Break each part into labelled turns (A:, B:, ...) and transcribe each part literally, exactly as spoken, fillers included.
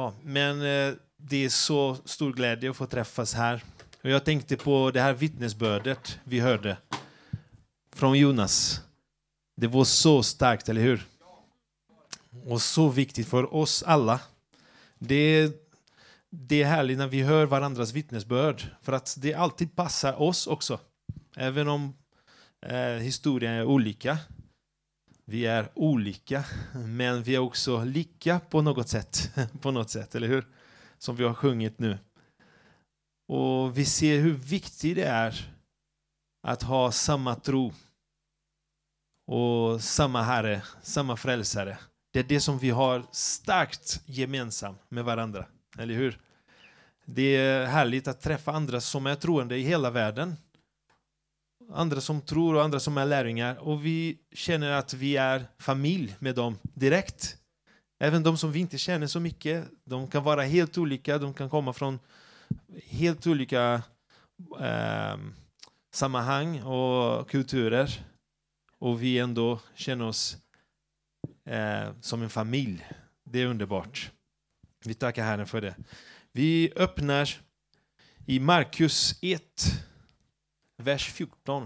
A: Ja, men eh, det är så stor glädje att få träffas här. Och jag tänkte på det här vittnesbördet vi hörde från Jonas. Det var så starkt, eller hur? Och så viktigt för oss alla. Det, det är härligt när vi hör varandras vittnesbörd. För att det alltid passar oss också. Även om eh, historien är olika. Vi är olika, men vi är också lika på något sätt. på något sätt, eller hur? Som vi har sjungit nu. Och vi ser hur viktigt det är att ha samma tro. Och samma Herre, samma frälsare. Det är det som vi har starkt gemensamt med varandra. Eller hur? Det är härligt att träffa andra som är troende i hela världen. Andra som tror och andra som är lärjungar. Och vi känner att vi är familj med dem direkt. Även de som vi inte känner så mycket. De kan vara helt olika. De kan komma från helt olika eh, sammanhang och kulturer. Och vi ändå känner oss eh, som en familj. Det är underbart. Vi tackar Herren för det. Vi öppnar i Markus ett, vers fjorton.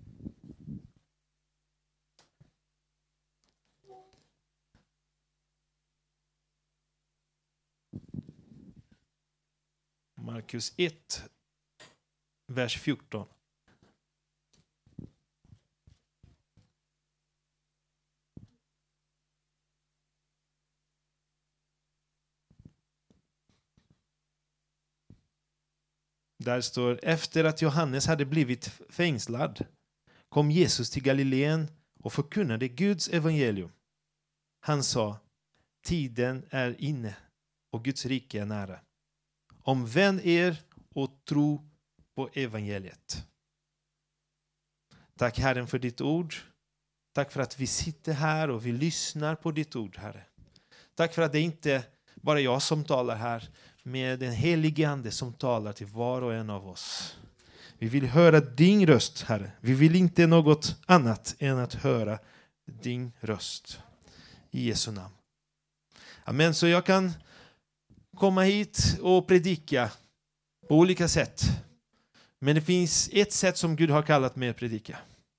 A: Markus ett, vers fjorton. Där står, efter att Johannes hade blivit fängslad kom Jesus till Galileen och förkunnade Guds evangelium. Han sa, tiden är inne och Guds rike är nära. Omvänd er och tro på evangeliet. Tack Herren för ditt ord. Tack för att vi sitter här och vi lyssnar på ditt ord, Herre. Tack för att det inte bara jag som talar här, med den helige Ande som talar till var och en av oss. Vi vill höra din röst, Herre. Vi vill inte något annat än att höra din röst. I Jesu namn. Amen. Så jag kan komma hit och predika på olika sätt. Men det finns ett sätt som Gud har kallat mig att predika.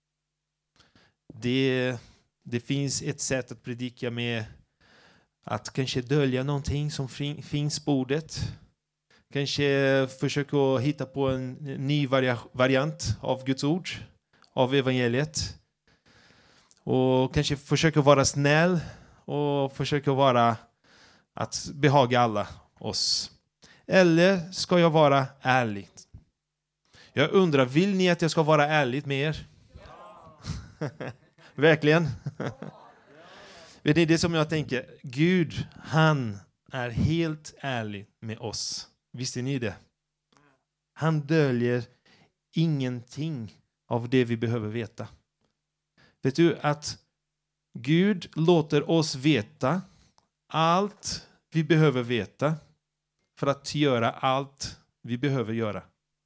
A: Det, det finns ett sätt att predika med att kanske dölja någonting som finns på ordet. Kanske försöka hitta på en ny variant av Guds ord. Av evangeliet. Och kanske försöka vara snäll. Och försöka vara att behaga alla oss. Eller ska jag vara ärlig? Jag undrar, vill ni att jag ska vara ärlig med er? Ja. Verkligen? Vet ni, det som jag tänker, Gud, han är helt ärlig med oss. Visste ni det? Han döljer ingenting av det vi behöver veta. Vet du att Gud låter oss veta allt vi behöver veta för att göra allt vi behöver göra.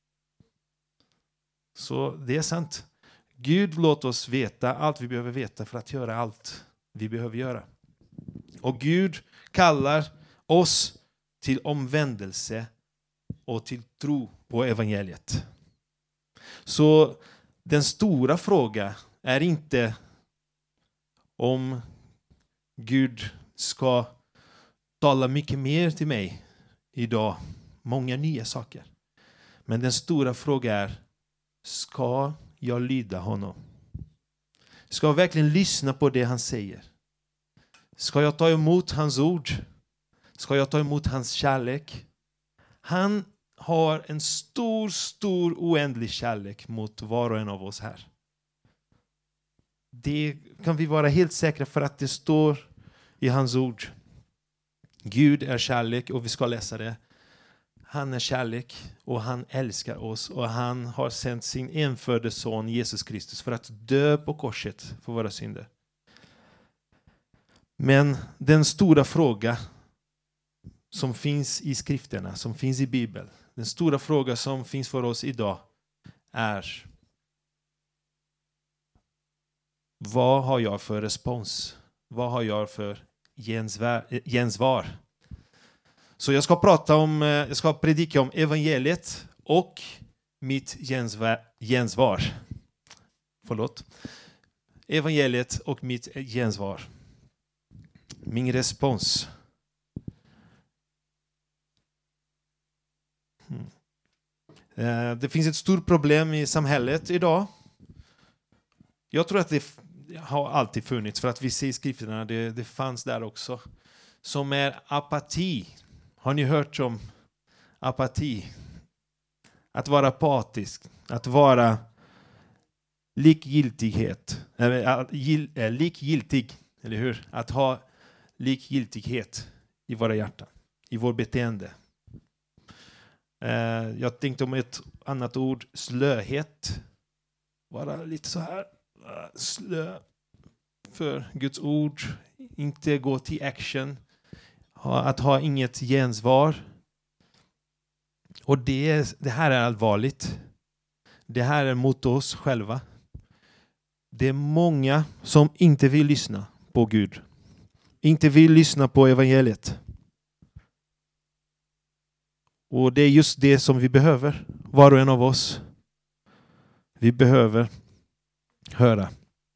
A: Så det är sant. Gud låter oss veta allt vi behöver veta för att göra allt vi behöver göra. Och Gud kallar oss till omvändelse och till tro på evangeliet. Så den stora frågan är inte om Gud ska tala mycket mer till mig idag. Många nya saker. Men den stora frågan är, ska jag lyda honom? Ska jag verkligen lyssna på det han säger? Ska jag ta emot hans ord? Ska jag ta emot hans kärlek? Han har en stor, stor, oändlig kärlek mot var och en av oss här. Det kan vi vara helt säkra för att det står i hans ord. Gud är kärlek och vi ska läsa det. Han är kärlek och han älskar oss och han har sänt sin enfödde son Jesus Kristus för att dö på korset för våra synder. Men den stora fråga som finns i skrifterna, som finns i Bibeln, den stora fråga som finns för oss idag är: vad har jag för respons? Vad har jag för gensvar? gensvar? Så jag ska prata om, jag ska predika om evangeliet och mitt gensvar. gensvar. Förlåt. Evangeliet och mitt gensvar. Min respons. Hmm. Det finns ett stort problem i samhället idag. Jag tror att det har alltid funnits, för att vi ser i skrifterna, det, det fanns där också. Som är apati. Har ni hört om apati? Att vara apatisk. Att vara likgiltighet. Äh, likgiltig, eller hur? Att ha likgiltighet i våra hjärtan. I vår beteende. Uh, jag tänkte om ett annat ord. Slöhet. Vara lite så här. Uh, slö. För Guds ord. Inte gå till action. Att ha inget gensvar. Och det, det här är allvarligt. Det här är mot oss själva. Det är många som inte vill lyssna på Gud. Inte vill lyssna på evangeliet. Och det är just det som vi behöver. Var och en av oss. Vi behöver höra.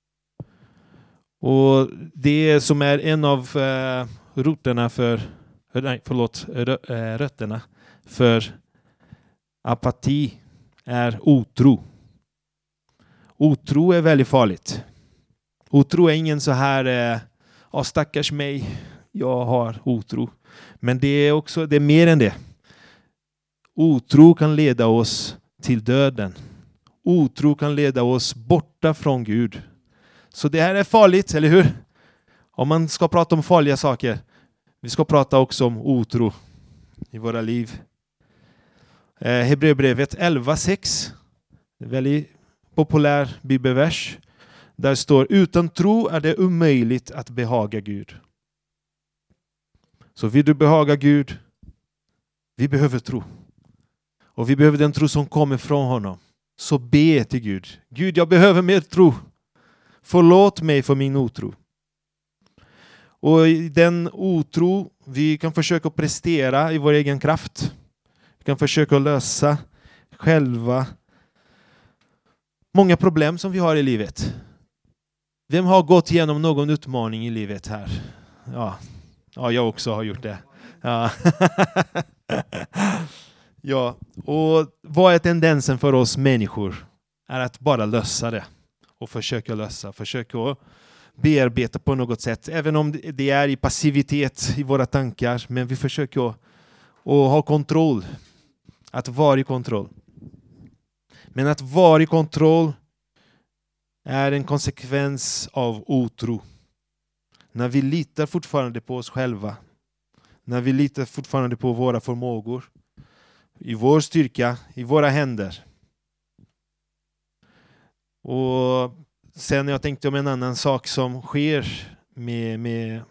A: Och det som är en av uh, roterna för, nej, förlåt, rö, rötterna för apati är otro. Otro är väldigt farligt. Otro är ingen så här, eh, oh, stackars mig, jag har otro. Men det är också, det är mer än det. Otro kan leda oss till döden. Otro kan leda oss borta från Gud. Så det här är farligt, eller hur? Om man ska prata om farliga saker. Vi ska prata också om otro i våra liv. Eh, Hebreerbrevet elva sex. Väldigt populär bibelvers. Där står: utan tro är det omöjligt att behaga Gud. Så vill du behaga Gud, vi behöver tro. Och vi behöver den tro som kommer från honom. Så be till Gud. Gud, jag behöver mer tro. Förlåt mig för min otro. Och i den otro, vi kan försöka prestera i vår egen kraft. Vi kan försöka lösa själva många problem som vi har i livet. Vem har gått igenom någon utmaning i livet här? Ja, ja jag också har gjort det. Ja. Ja, och vad är tendensen för oss människor? Är att bara lösa det. Och försöka lösa, försöka bearbeta på något sätt. Även om det är i passivitet i våra tankar. Men vi försöker att ha kontroll. Att vara i kontroll. Men att vara i kontroll är en konsekvens av otro. När vi litar fortfarande på oss själva. När vi litar fortfarande på våra förmågor. I vår styrka, i våra händer. Och sen jag tänkte om en annan sak som sker med, med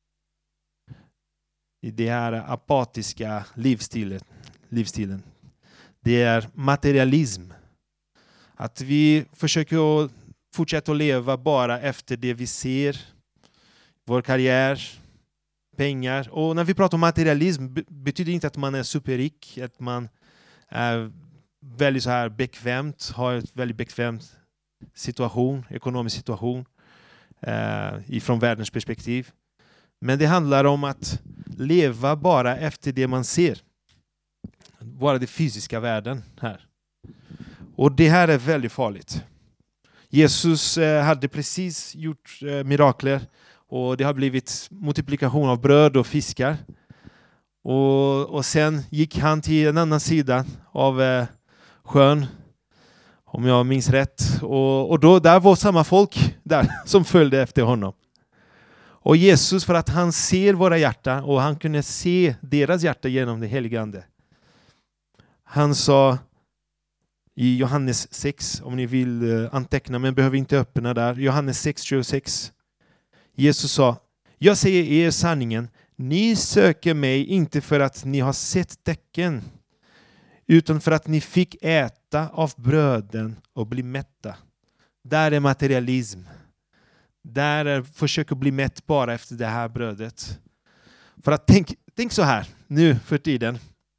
A: i det här apatiska livsstilen, livsstilen. Det är materialism. Att vi försöker fortsätta att leva bara efter det vi ser. Vår karriär, pengar. Och när vi pratar om materialism betyder inte att man är superrik. Att man är väldigt så här bekvämt. Har ett väldigt bekvämt situation, ekonomisk situation. Eh, ifrån världens perspektiv. Men det handlar om att leva bara efter det man ser. Bara det fysiska världen här. Och det här är väldigt farligt. Jesus eh, hade precis gjort eh, mirakler. Och det har blivit multiplikation av bröd och fiskar. Och, och sen gick han till en annan sida av eh, sjön. Om jag minns rätt. Och, och då, där var samma folk där som följde efter honom. Och Jesus, för att han ser våra hjärtan och han kunde se deras hjärta genom det helige ande. Han sa i Johannes sex, om ni vill anteckna, men behöver inte öppna där. Johannes sex tjugosex. Jesus sa: jag säger er sanningen, ni söker mig inte för att ni har sett tecken, utan för att ni fick äta av bröden och bli mätta. Där är materialism. Där är försöka bli mätt bara efter det här brödet. För att tänk, tänk så här nu för tiden.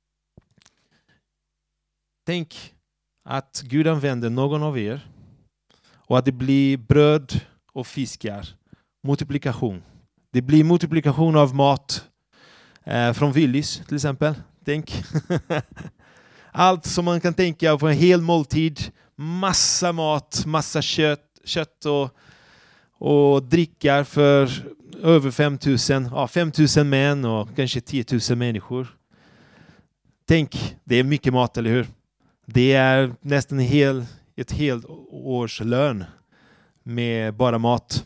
A: Tänk att Gud använder någon av er och att det blir bröd och fiskar. Multiplikation. Det blir multiplikation av mat eh, från Willys till exempel. Tänk. Allt som man kan tänka på en hel måltid. Massa mat, massa kött, kött och, och drickar för över fem tusen, ja, fem tusen män och kanske tio tusen människor. Tänk, det är mycket mat, eller hur? Det är nästan en hel, ett helt års lön med bara mat.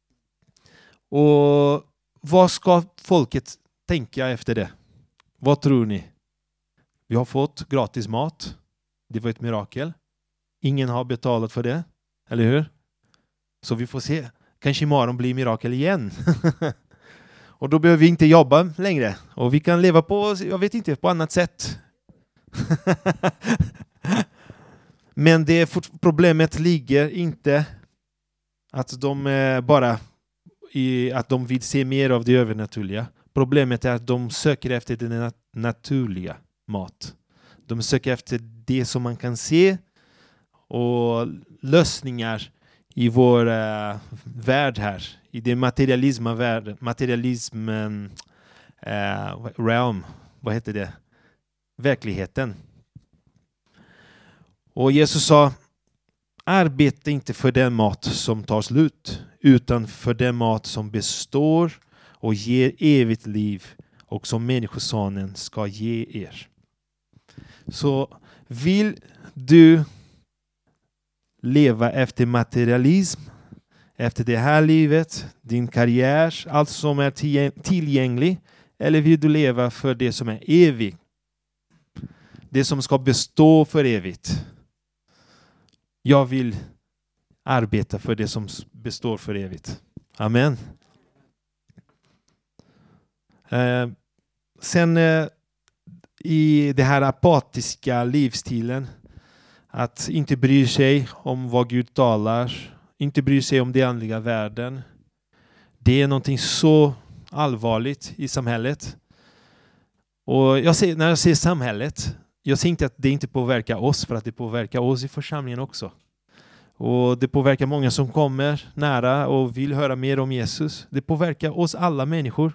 A: Och vad ska folket tänka efter det? Vad tror ni? Vi har fått gratis mat. Det var ett mirakel. Ingen har betalat för det, eller hur? Så vi får se. Kanske imorgon blir mirakel igen. Och då behöver vi inte jobba längre. Och vi kan leva på, jag vet inte, på annat sätt. Men det problemet ligger inte att de bara i, att de vill se mer av det övernaturliga. Problemet är att de söker efter den naturliga mat. De söker efter det som man kan se och lösningar i vår uh, värld här. I den materialism värld, materialismen uh, realm, vad heter det? Verkligheten. Och Jesus sa, arbeta inte för den mat som tar slut, utan för den mat som består och ger evigt liv och som människosonen ska ge er. Så vill du leva efter materialism, efter det här livet, din karriär, allt som är tillgängligt, eller vill du leva för det som är evigt? Det som ska bestå för evigt. Jag vill arbeta för det som består för evigt. Amen. Eh, sen eh, i det här apatiska livsstilen, att inte bry sig om vad Gud talar, inte bry sig om den andliga världen. Det är någonting så allvarligt i samhället. Och jag ser, när jag ser samhället, jag ser inte att det inte påverkar oss, för att det påverkar oss i församlingen också. Och det påverkar många som kommer nära och vill höra mer om Jesus. Det påverkar oss alla människor.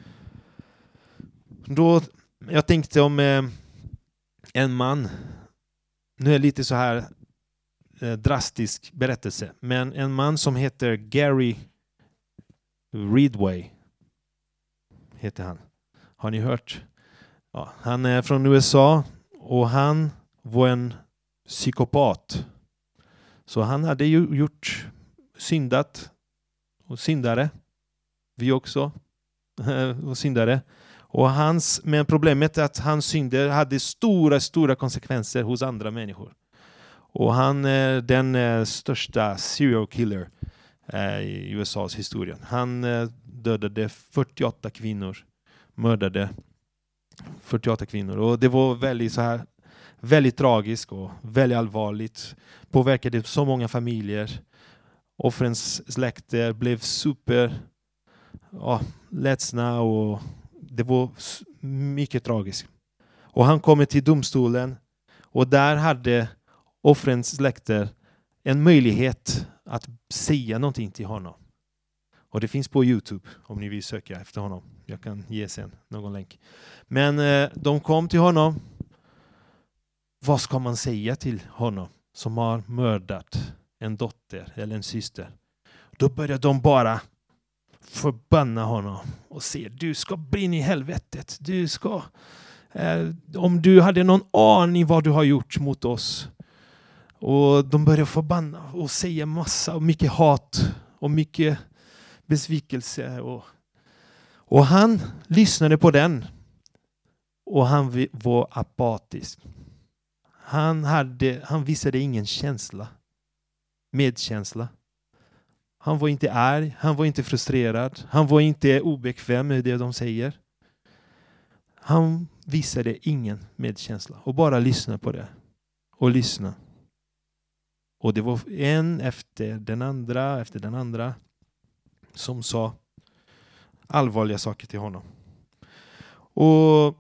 A: Då, jag tänkte om eh, en man, nu är det lite så här eh, drastisk berättelse, men en man som heter Gary Ridgway heter han. Har ni hört? Ja, han är från U S A och han var en psykopat. Så han hade ju gjort syndat och syndare. Vi också och syndare. Och hans, men problemet är att hans synder hade stora, stora konsekvenser hos andra människor. Och han är den största serial killer i U S A:s historia. Han dödade fyrtioåtta kvinnor, mördade fyrtioåtta kvinnor. Och det var väldigt så här, väldigt tragiskt och väldigt allvarligt. Påverkade så många familjer. Offrens släkter blev super ja, ledsna och det var mycket tragiskt. Och han kommer till domstolen och där hade offrens släkter en möjlighet att säga någonting till honom. Och det finns på YouTube om ni vill söka efter honom. Jag kan ge sen någon länk. Men eh, de kom till honom. Vad ska man säga till honom som har mördat en dotter eller en syster? Då började de bara förbanna honom och säga, du ska brinna i helvetet. Du ska, eh, om du hade någon aning vad du har gjort mot oss. Och de började förbanna och säga massa och mycket hat och mycket besvikelse. Och, och han lyssnade på den. Och han var apatisk. Han, hade, han visade ingen känsla. Medkänsla. Han var inte arg. Han var inte frustrerad. Han var inte obekväm med det de säger. Han visade ingen medkänsla. Och bara lyssna på det. Och lyssna. Och det var en efter den andra, efter den andra som sa allvarliga saker till honom. Och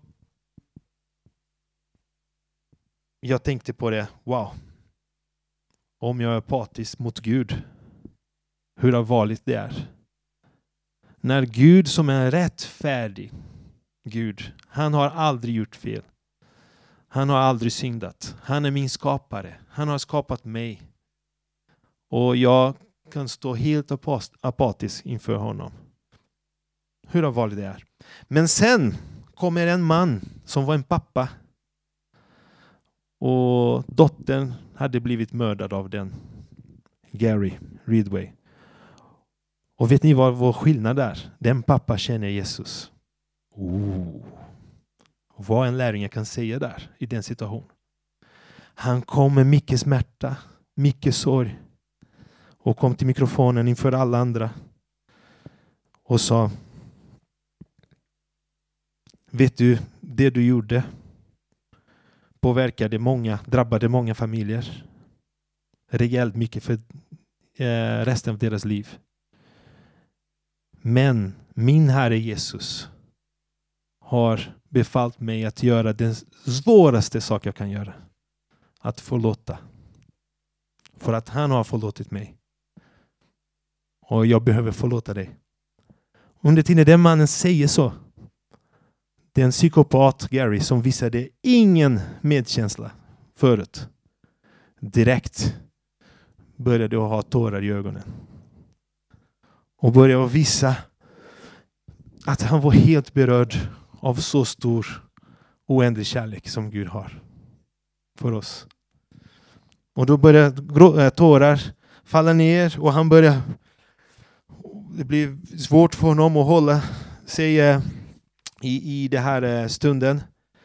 A: jag tänkte på det, wow. Om jag är apatisk mot Gud, hur allvarligt det är. När Gud som är rättfärdig, Gud, han har aldrig gjort fel. Han har aldrig syndat. Han är min skapare. Han har skapat mig. Och jag kan stå helt apatisk inför honom. Hur allvarligt det är. Men sen kommer en man som var en pappa. Och dottern hade blivit mördad av den. Gary Ridgway. Och vet ni vad vår skillnad är? Den pappa känner Jesus. Oh. Vad en lärjunge kan säga där i den situationen. Han kom med mycket smärta, mycket sorg. Och kom till mikrofonen inför alla andra. Och sa: vet du, det du gjorde påverkade många, drabbade många familjer. Rejält mycket för eh, resten av deras liv. Men min Herre Jesus har befallt mig att göra den svåraste sak jag kan göra. Att förlåta. För att han har förlåtit mig. Och jag behöver förlåta dig. Under tiden den mannen säger så. Den psykopat Gary som visade ingen medkänsla förut. Direkt började jag ha tårar i ögonen. Och började visa att han var helt berörd av så stor oändlig kärlek som Gud har för oss. Och då började tårar falla ner och han började, det blev svårt för honom att hålla sig i, i det här stunden.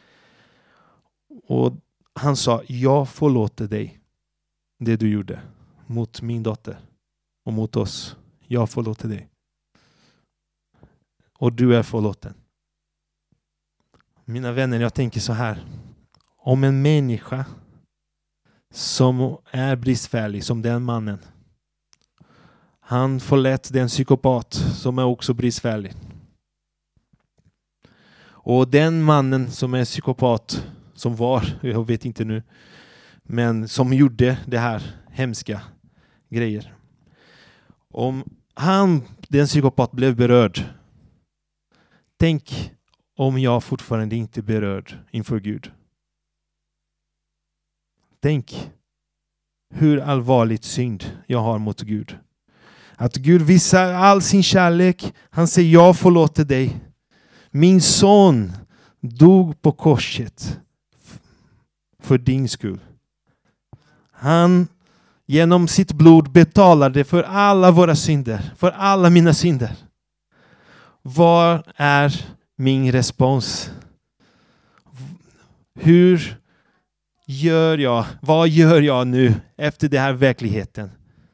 A: Och han sa: jag förlåter dig det du gjorde mot min dotter och mot oss. Jag förlåter dig. Och du är förlåten. Mina vänner, jag tänker så här. Om en människa som är bristfällig som den mannen. Han förlät den psykopat som är också bristfällig. Och den mannen som är psykopat, som var, jag vet inte nu, men som gjorde det här hemska grejer. Om han, den psykopat, blev berörd. Tänk om jag fortfarande inte är berörd inför Gud. Tänk hur allvarligt synd jag har mot Gud. Att Gud visar all sin kärlek. Han säger: jag förlåter dig. Min son dog på korset för din skull. Han genom sitt blod betalade för alla våra synder. För alla mina synder. Vad är min respons? Hur gör jag? Vad gör jag nu efter den här verkligheten?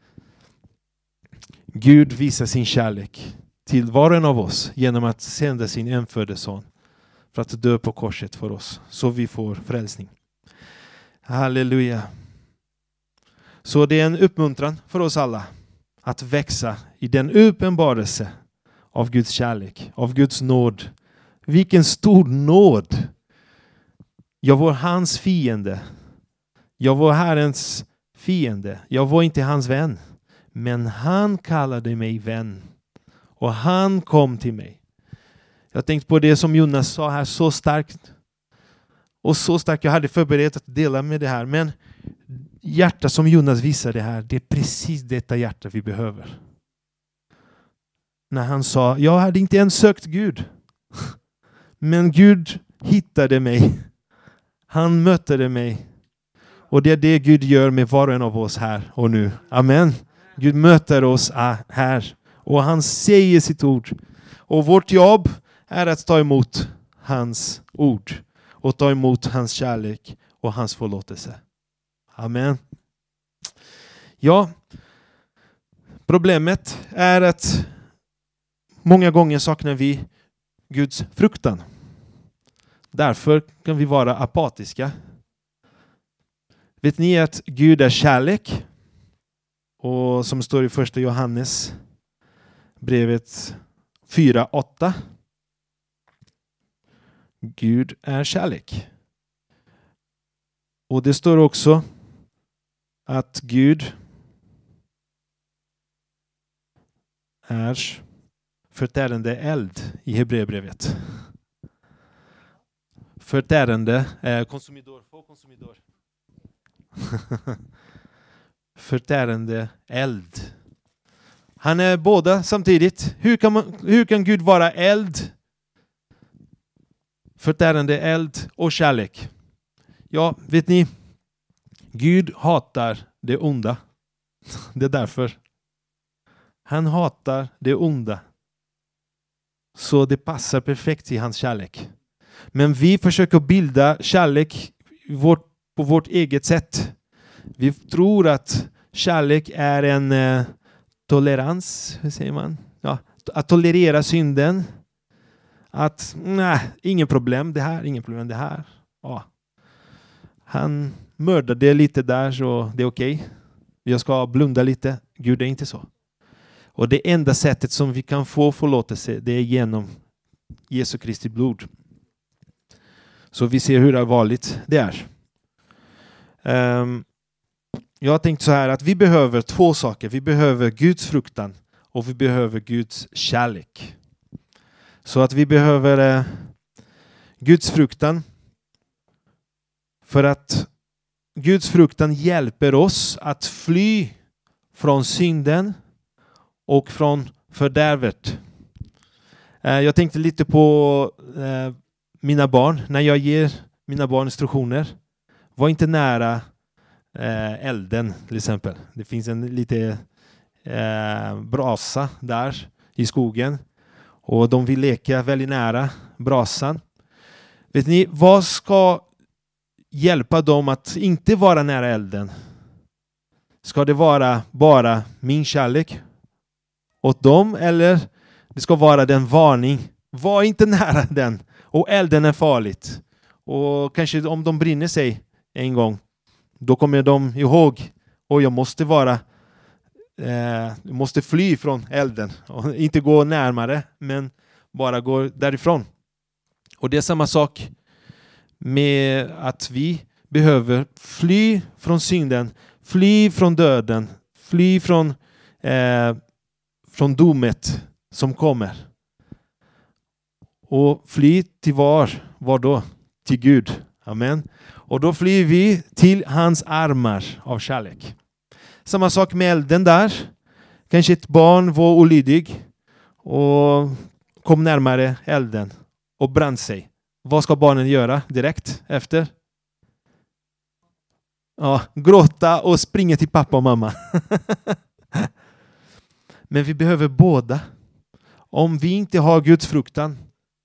A: Gud visar sin kärlek till var och en av oss genom att sända sin enfödde son för att dö på korset för oss, så vi får frälsning. Halleluja. Så det är en uppmuntran för oss alla att växa i den uppenbarelse av Guds kärlek, av Guds nåd. Vilken stor nåd! Jag var hans fiende. Jag var Herrens fiende. Jag var inte hans vän. Men han kallade mig vän. Och han kom till mig. Jag tänkte på det som Jonas sa här så starkt. Och så starkt jag hade förberett att dela med det här. Men hjärta som Jonas visade här, det är precis detta hjärta vi behöver. När han sa: jag hade inte ens sökt Gud. Men Gud hittade mig. Han mötte mig. Och det är det Gud gör med var och en av oss här och nu. Amen. Gud möter oss här. Och han säger sitt ord. Och vårt jobb är att ta emot hans ord. Och ta emot hans kärlek och hans förlåtelse. Amen. Ja. Problemet är att många gånger saknar vi Guds fruktan. Därför kan vi vara apatiska. Vet ni att Gud är kärlek? Och som står i första Johannes brevet fyra åtta. Gud är kärlek. Och det står också att Gud är förtärande eld i Hebreerbrevet. Förtärande eh, konsumidor, få konsumidor. Förtärande eld. Han är båda samtidigt. Hur kan man, hur kan Gud vara eld? Förtärande eld och kärlek. Ja, vet ni? Gud hatar det onda. Det är därför. Han hatar det onda. Så det passar perfekt i hans kärlek. Men vi försöker bilda kärlek vårt, på vårt eget sätt. Vi tror att kärlek är en eh, tolerans, hur säger man? Ja, att tolerera synden. Att, nej, ingen problem det här, ingen problem det här. Ja. Han mördade lite där så det är okej. Okay. Jag ska blunda lite. Gud är inte så. Och det enda sättet som vi kan få förlåtelse, det är genom Jesu Kristi blod. Så vi ser hur allvarligt det är. Um, jag har tänkt så här att vi behöver två saker. Vi behöver Guds fruktan och vi behöver Guds kärlek. Så att vi behöver uh, Guds fruktan för att Guds fruktan hjälper oss att fly från synden och från fördärvet. Uh, jag tänkte lite på uh, mina barn. När jag ger mina barn instruktioner. Var inte nära uh, elden till exempel. Det finns en lite uh, brasa där i skogen. Och de vill leka väldigt nära brasan. Vet ni, vad ska hjälpa dem att inte vara nära elden? Ska det vara bara min kärlek åt dem? Eller det ska vara den varning? Var inte nära den. Och elden är farligt. Och kanske om de brinner sig en gång. Då kommer de ihåg. Och jag måste vara. Eh, jag måste fly från elden. Och inte gå närmare. Men bara gå därifrån. Och det är samma sak. Med att vi behöver fly från synden. Fly från döden. Fly från, eh, från domet som kommer. Och fly till var? Var då? Till Gud. Amen. Och då flyr vi till hans armar av kärlek. Samma sak med elden där. Kanske ett barn var olydig och kom närmare elden och brann sig. Vad ska barnen göra direkt efter? Ja, gråta och springa till pappa och mamma. Men vi behöver båda. Om vi inte har Guds fruktan,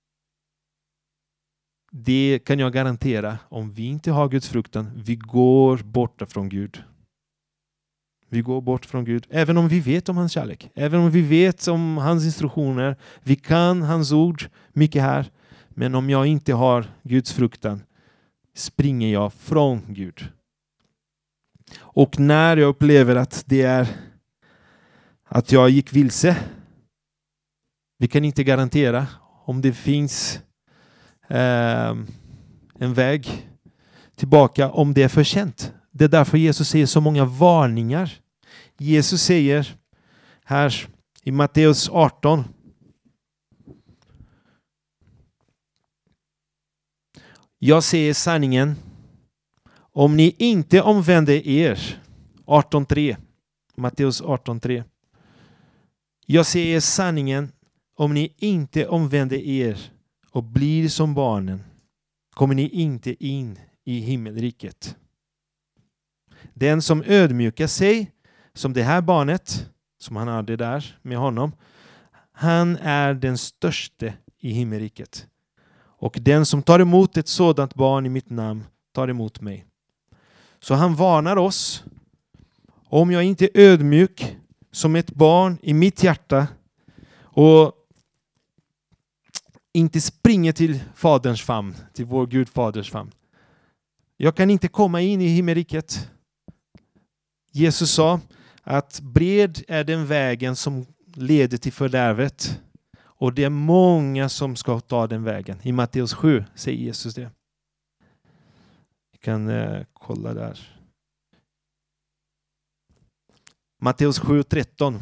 A: det kan jag garantera. Om vi inte har Guds fruktan, vi går bort från Gud. Vi går bort från Gud. Även om vi vet om hans kärlek. Även om vi vet om hans instruktioner. Vi kan hans ord mycket här. Men om jag inte har Guds fruktan, springer jag från Gud. Och när jag upplever att det är att jag gick vilse. Vi kan inte garantera om det finns eh, en väg tillbaka om det är för sent. Det är därför Jesus säger så många varningar. Jesus säger här i Matteus arton. Jag säger sanningen. Om ni inte omvänder er. arton tre. Matteus arton tre. Jag säger sanningen. Om ni inte omvänder er och blir som barnen, kommer ni inte in i himmelriket. Den som ödmjukar sig, som det här barnet, som han hade där med honom, han är den störste i himmelriket. Och den som tar emot ett sådant barn i mitt namn tar emot mig. Så han varnar oss. Om jag inte är ödmjuk som ett barn i mitt hjärta och inte springer till faderns famn, till vår Gud faders famn. Jag kan inte komma in i himmelriket. Jesus sa att bred är den vägen som leder till fördärvet. Och det är många som ska ta den vägen. I Matteus sju säger Jesus det. Vi kan eh, kolla där. Matteus sju tretton.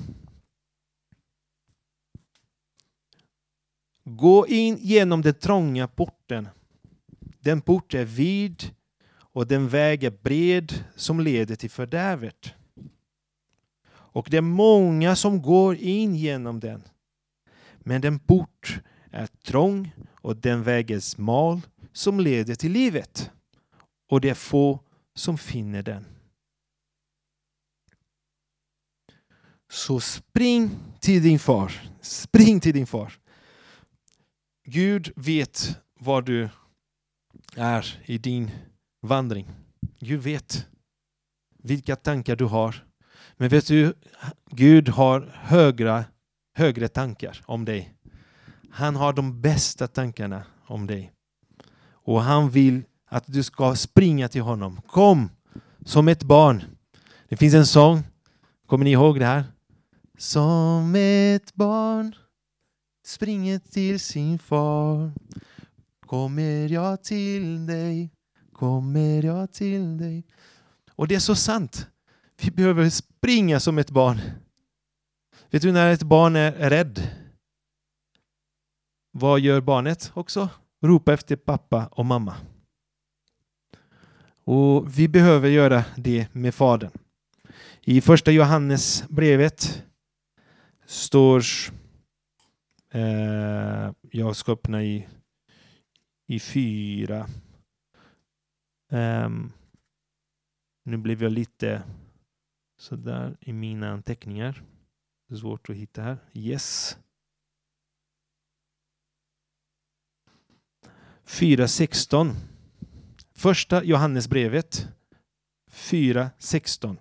A: Gå in genom den trånga porten. Den port är vid och den väg är bred som leder till fördärvet. Och det är många som går in genom den. Men den port är trång och den väg är smal som leder till livet. Och det är få som finner den. Så spring till din far. Spring till din far. Gud vet var du är i din vandring. Gud vet vilka tankar du har. Men vet du, Gud har högre, högre tankar om dig. Han har de bästa tankarna om dig. Och han vill att du ska springa till honom. Kom som ett barn. Det finns en sång. Kommer ni ihåg det här? Som ett barn springer till sin far. Kommer jag till dig? Kommer jag till dig? Och det är så sant. Vi behöver springa som ett barn. Vet du när ett barn är rädd? Vad gör barnet också? Ropa efter pappa och mamma. Och vi behöver göra det med fadern. I första Johannes brevet står, eh, jag ska öppna i, i fyra. Um, nu blev jag lite så där i mina anteckningar. Det är svårt att hitta här. Yes. fyra sexton. Första Johannesbrevet fyra sexton.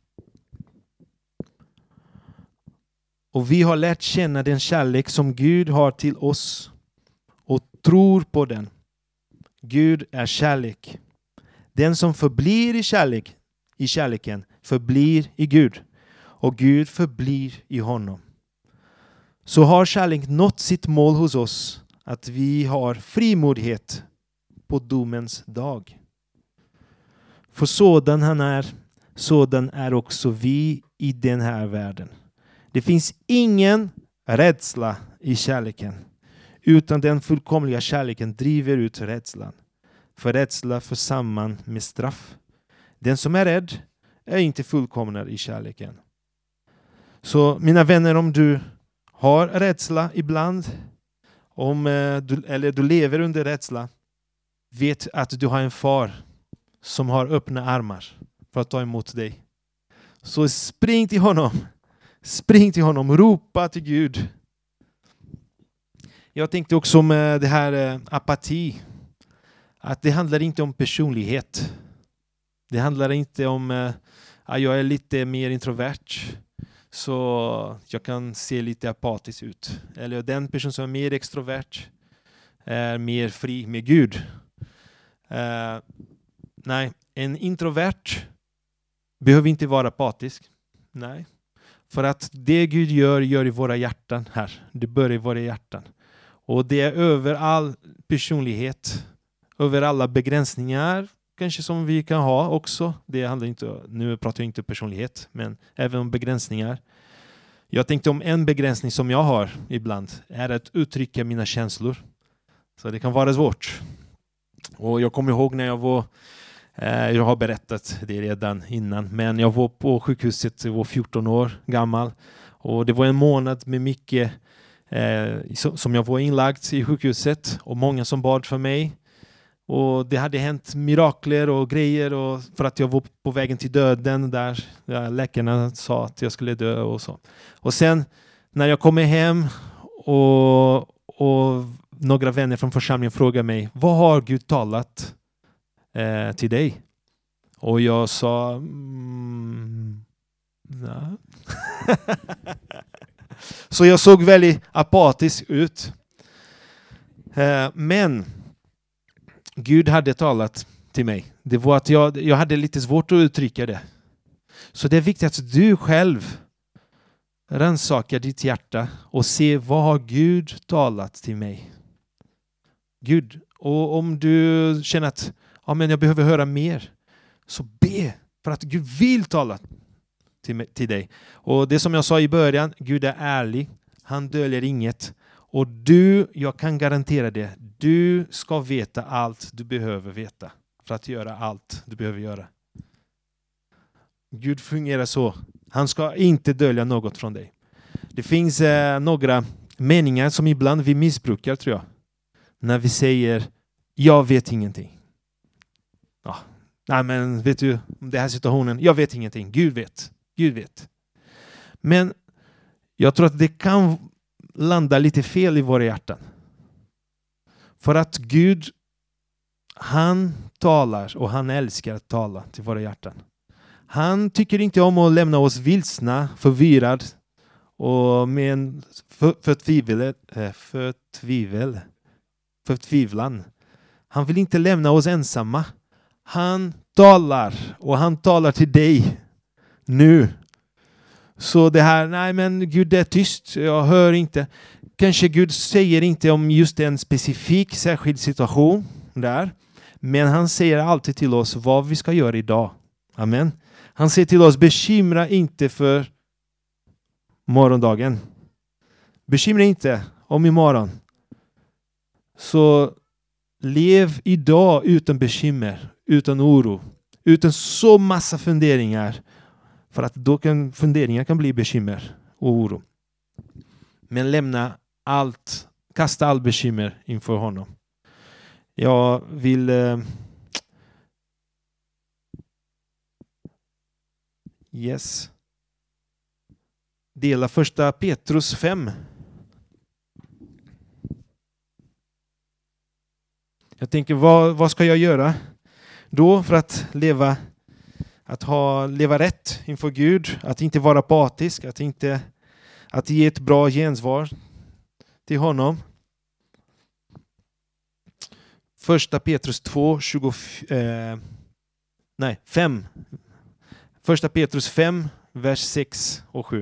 A: Och vi har lärt känna den kärlek som Gud har till oss och tror på den. Gud är kärlek. Den som förblir i kärlek, i kärleken förblir i Gud och Gud förblir i honom. Så har kärlek nått sitt mål hos oss att vi har frimodighet på domens dag. För sådan han är, sådan är också vi i den här världen. Det finns ingen rädsla i kärleken, utan den fullkomliga kärleken driver ut rädslan. För rädsla för samman med straff. Den som är rädd är inte fullkomnad i kärleken. Så mina vänner, om du har rädsla ibland, om du, eller du lever under rädsla, vet att du har en far som har öppna armar för att ta emot dig. Så spring till honom. Spring till honom. Ropa till Gud. Jag tänkte också med det här apati. Att det handlar inte om personlighet. Det handlar inte om att jag är lite mer introvert. Så jag kan se lite apatisk ut. Eller den person som är mer extrovert är mer fri med Gud. Uh, nej, en introvert behöver inte vara apatisk. Nej. För att det Gud gör, gör i våra hjärtan här. Det börjar i våra hjärtan. Och det är över all personlighet. Över alla begränsningar. Kanske som vi kan ha också. Det handlar inte, nu pratar jag inte om personlighet. Men även om begränsningar. Jag tänkte om en begränsning som jag har ibland. Är att uttrycka mina känslor. Så det kan vara svårt. Och jag kommer ihåg när jag var, eh, jag har berättat det redan innan, men jag var på sjukhuset, jag var fjorton år gammal och det var en månad med mycket eh, som jag var inlagd i sjukhuset och många som bad för mig och det hade hänt mirakler och grejer och för att jag var på vägen till döden där ja, läkarna sa att jag skulle dö och så. Och sen när jag kommer hem och, och några vänner från församlingen frågar mig, vad har Gud talat eh, till dig? Och jag sa, mm, nej. Så jag såg väldigt apatisk ut. Eh, men Gud hade talat till mig. Det var att jag, jag hade lite svårt att uttrycka det. Så det är viktigt att du själv Rannsaka ditt hjärta och se vad har Gud talat till mig. Gud, och om du känner att ja, men jag behöver höra mer, så be för att Gud vill tala till, mig, till dig. Och det som jag sa i början, Gud är ärlig. Han döljer inget. Och du, jag kan garantera det, du ska veta allt du behöver veta för att göra allt du behöver göra. Gud fungerar så. Han ska inte dölja något från dig. Det finns eh, några meningar som ibland vi missbrukar, tror jag. När vi säger, jag vet ingenting. Ja. Nej, men vet du, om den här situationen, jag vet ingenting. Gud vet. Gud vet. Men jag tror att det kan landa lite fel i våra hjärtan. För att Gud, han talar och han älskar att tala till våra hjärtan. Han tycker inte om att lämna oss vilsna, förvirrad och med en för, förtvivel, förtvivel, förtvivlan. Han vill inte lämna oss ensamma. Han talar och han talar till dig nu. Så det här, nej men Gud är tyst, jag hör inte. Kanske Gud säger inte om just en specifik särskild situation där. Men han säger alltid till oss vad vi ska göra idag. Amen. Han säger till oss, bekymra inte för morgondagen. Bekymra inte om imorgon. Så lev idag utan bekymmer, utan oro, utan så massa funderingar. För att då kan funderingar kan bli bekymmer och oro. Men lämna allt, kasta all bekymmer inför honom. Jag vill eh, yes. dela första Petrus fem. Jag tänker, vad, vad ska jag göra då för att leva att ha leva rätt inför Gud, att inte vara apatisk, att inte att ge ett bra gensvar till honom. Första Petrus två tjugo eh, nej, fem. Första Petrus fem vers sex och sju.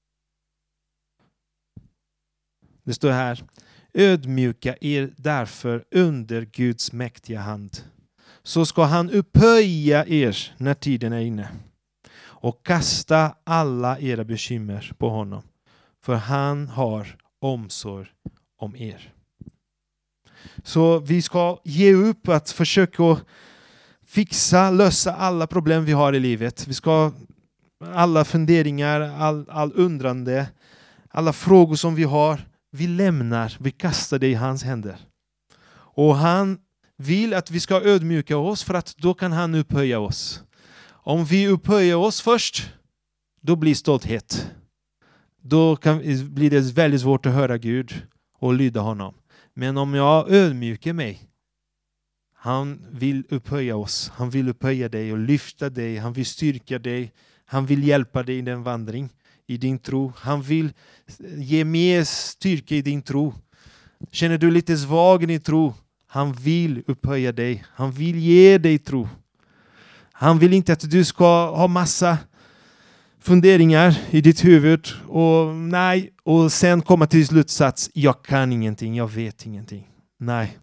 A: Det står här: ödmjuka er därför under Guds mäktiga hand. Så ska han upphöja er när tiden är inne. Och kasta alla era bekymmer på honom. För han har omsorg om er. Så vi ska ge upp att försöka fixa, lösa alla problem vi har i livet. Vi ska alla funderingar, all, all undrande, alla frågor som vi har. Vi lämnar, vi kastar det i hans händer. Och han vill att vi ska ödmjuka oss, för att då kan han upphöja oss. Om vi upphöjer oss först, då blir stolthet. Då kan, blir det väldigt svårt att höra Gud och lyda honom. Men om jag ödmjukar mig, han vill upphöja oss. Han vill upphöja dig och lyfta dig. Han vill styrka dig. Han vill hjälpa dig i den vandring, i din tro. Han vill ge mer styrka i din tro. Känner du lite svag i din tro? Han vill upphöja dig. Han vill ge dig tro. Han vill inte att du ska ha massa funderingar i ditt huvud och nej, och sen komma till slutsats, jag kan ingenting, jag vet ingenting. Nej.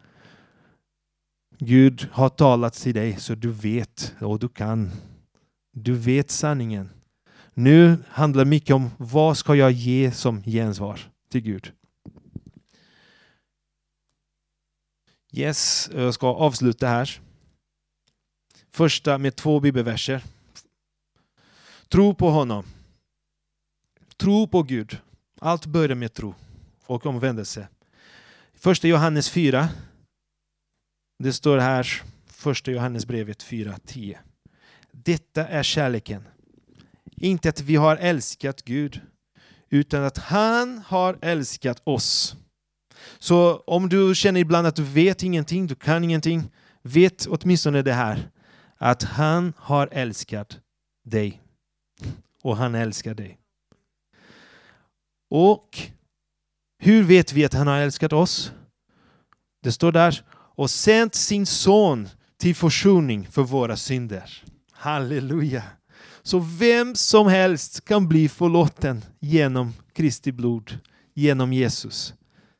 A: Gud har talat till dig så du vet och du kan. Du vet sanningen. Nu handlar det mycket om vad ska jag ge som gensvar till Gud. Yes, jag ska avsluta här. Första med två bibelverser. Tro på honom. Tro på Gud. Allt börjar med tro och omvändelse. Första Johannes fyra. Det står här, första Johannesbrevet fyra tio. Detta är kärleken. Inte att vi har älskat Gud, utan att han har älskat oss. Så om du känner ibland att du vet ingenting, du kan ingenting, vet åtminstone det här. Att han har älskat dig. Och han älskar dig. Och hur vet vi att han har älskat oss? Det står där. Och sänt sin son till försoning för våra synder. Halleluja. Så vem som helst kan bli förlåten genom Kristi blod, genom Jesus.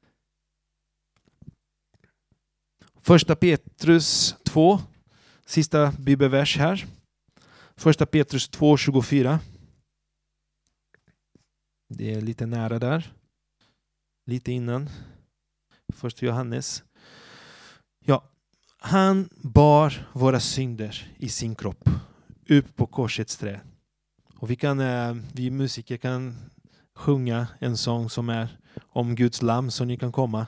A: Första Petrus två, sista bibelvers här. Första Petrus två tjugofyra. Det är lite nära där. Lite innan. Första Johannes. Ja, han bar våra synder i sin kropp upp på korsets trä. Och vi kan, vi musiker kan sjunga en sång som är om Guds lamm, så ni kan komma.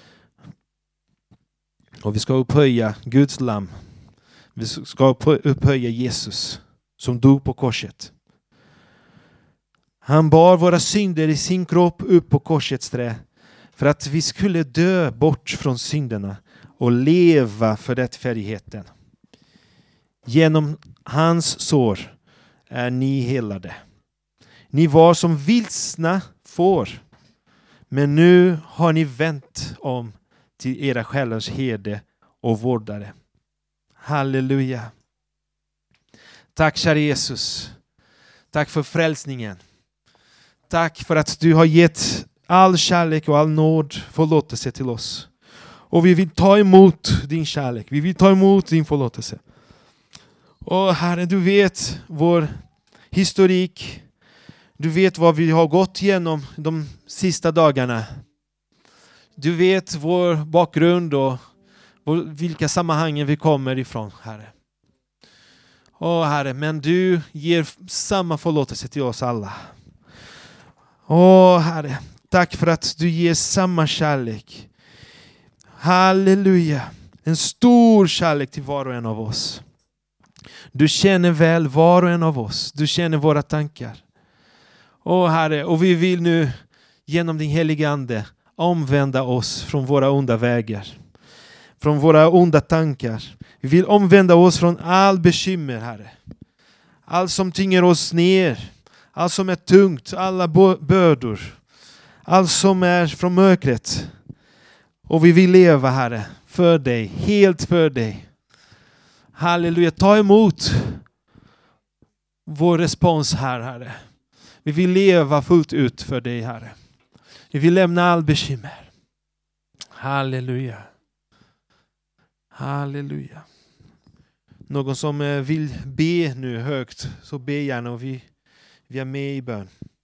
A: Och vi ska upphöja Guds lamm. Vi ska upphöja Jesus som dog på korset. Han bar våra synder i sin kropp upp på korsets trä för att vi skulle dö bort från synderna och leva för rättfärdigheten. Genom hans sår är ni helade. Ni var som vilsna får, men nu har ni vänt om till era själars herde och vårdare. Halleluja. Tack kära Jesus. Tack för frälsningen. Tack för att du har gett all kärlek och all nåd förlåtelse till oss. Och vi vill ta emot din kärlek. Vi vill ta emot din förlåtelse. Och Herre, du vet vår historik. Du vet vad vi har gått igenom de sista dagarna. Du vet vår bakgrund och vilka sammanhang vi kommer ifrån, Herre. Åh Herre, men du ger samma förlåtelse till oss alla. Åh Herre, tack för att du ger samma kärlek. Halleluja. En stor kärlek till var och en av oss. Du känner väl var och en av oss. Du känner våra tankar. Åh Herre, och vi vill nu genom din heliga ande omvända oss från våra onda vägar. Från våra onda tankar. Vi vill omvända oss från all bekymmer, Herre. Allt som tynger oss ner. Allt som är tungt. Alla bördor. Allt som är från mörkret. Och vi vill leva, Herre, för dig. Helt för dig. Halleluja. Ta emot vår respons här, Herre. Vi vill leva fullt ut för dig, Herre. Vi vill lämna all bekymmer. Halleluja. Halleluja. Någon som vill be nu högt, så be gärna, och vi, vi är med i bön.